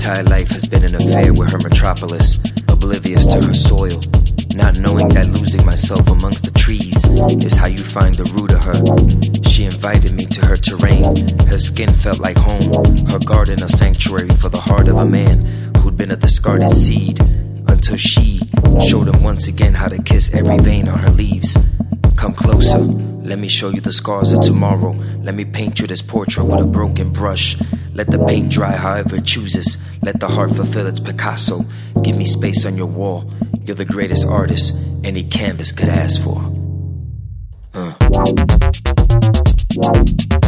entire life has been an affair with her metropolis, oblivious to her soil, not knowing that losing myself amongst the trees is how you find the root of her. She invited me to her terrain. Her skin felt like home, her garden a sanctuary for the heart of a man who'd been a discarded seed, until she showed him once again how to kiss every vein on her leaves. Come closer, let me show you the scars of tomorrow. Let me paint you this portrait with a broken brush. Let the paint dry however it chooses. Let the heart fulfill its Picasso. Give me space on your wall. You're the greatest artist any canvas could ask for.